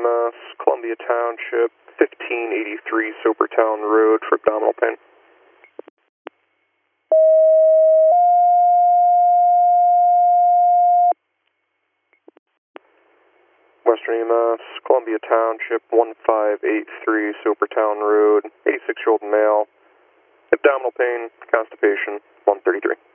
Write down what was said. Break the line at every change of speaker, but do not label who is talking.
EMS, Columbia Township, 1583 Sopertown Road for abdominal pain. Western EMS, Columbia Township, 1583 Sopertown Road, 86-year-old male, abdominal pain, constipation, 133.